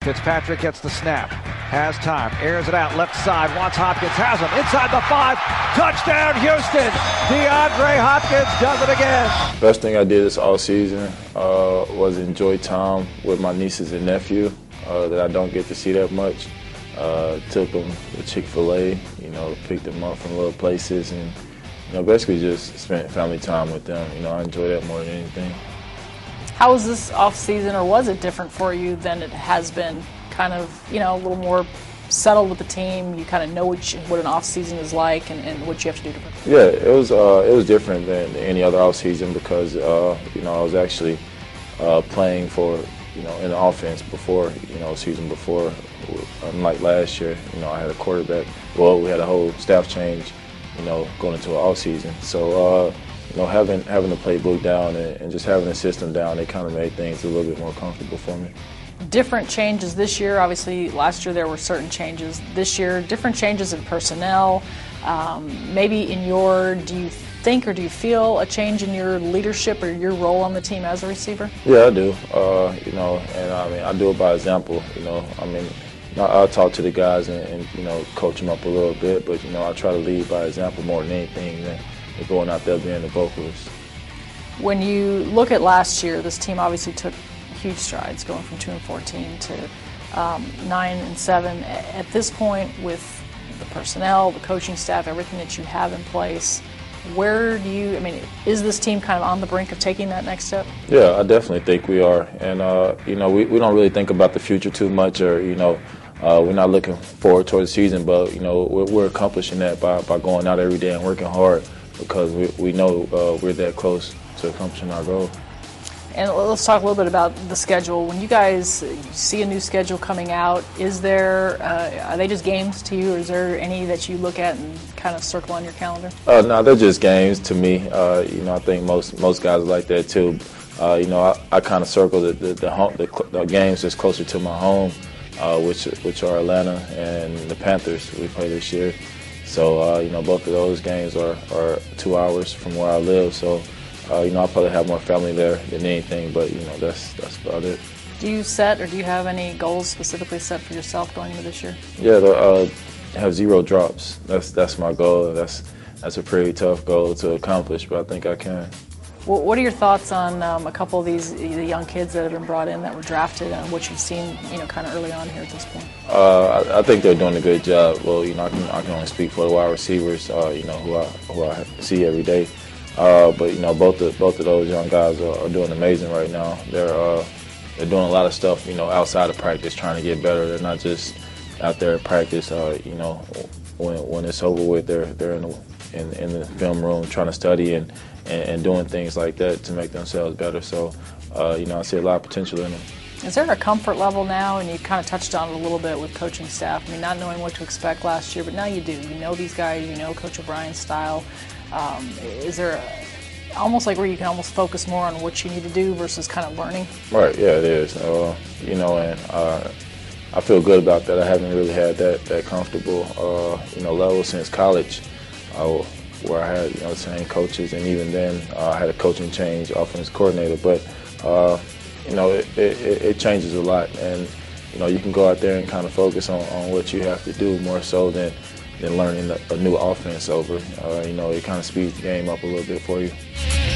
Fitzpatrick gets the snap, has time, airs it out, left side, wants Hopkins, has him, inside the 5, touchdown Houston! DeAndre Hopkins does it again! Best thing I did this all season was enjoy time with my nieces and nephew that I don't get to see that much. Took them to Chick-fil-A, picked them up from little places and, basically just spent family time with them. I enjoy that more than anything. How was this off-season, or was it different for you than it has been? Kind of, a little more settled with the team. You kind of know what an off-season is like and what you have to do to prepare. Yeah, it was different than any other off-season because I was actually playing for in the offense before season before. Unlike last year, I had a quarterback. Well, we had a whole staff change, going into an off-season. So. Having the playbook down and just having the system down, it kind of made things a little bit more comfortable for me. Different changes this year. Obviously, last year there were certain changes. This year, different changes in personnel. Maybe do you think or do you feel a change in your leadership or your role on the team as a receiver? Yeah, I do. I do it by example. I'll talk to the guys and coach them up a little bit, but I try to lead by example more than anything. Going out there being the vocalist. When you look at last year, this team obviously took huge strides, going from 2-14 to 9-7. At this point, with the personnel, the coaching staff, everything that you have in place, is this team kind of on the brink of taking that next step? Yeah, I definitely think we are, and we don't really think about the future too much, or we're not looking forward towards the season, but we're accomplishing that by going out every day and working hard. Because we know we're that close to accomplishing our goal. And let's talk a little bit about the schedule. When you guys see a new schedule coming out, are they just games to you, or is there any that you look at and kind of circle on your calendar? No, they're just games to me. I think most guys are like that too. I kind of circle the games that's closer to my home, which are Atlanta and the Panthers we play this year. So, both of those games are 2 hours from where I live. So, I'll probably have more family there than anything, but, that's about it. Do you set or do you have any goals specifically set for yourself going into this year? Yeah, to have 0 drops. That's my goal. That's a pretty tough goal to accomplish, but I think I can. Well, what are your thoughts on a couple of the young kids that have been brought in that were drafted and what you've seen, kind of early on here at this point? I think they're doing a good job. Well, I can only speak for the wide receivers, who I see every day. But both of those young guys are doing amazing right now. They're doing a lot of stuff, outside of practice, trying to get better. They're not just out there at practice. When it's over with, they're in the film room trying to study and doing things like that to make themselves better. So, I see a lot of potential in them. Is there a comfort level now, and you kind of touched on it a little bit with coaching staff, not knowing what to expect last year, but now you do. You know these guys, Coach O'Brien's style. Is there almost like where you can almost focus more on what you need to do versus kind of learning? Right, yeah, it is. And I feel good about that. I haven't really had that comfortable, level since college. Where I had the same coaches, and even then I had a coaching change, offense coordinator. But it changes a lot, and you can go out there and kind of focus on what you have to do more so than learning a new offense over. It kind of speeds the game up a little bit for you.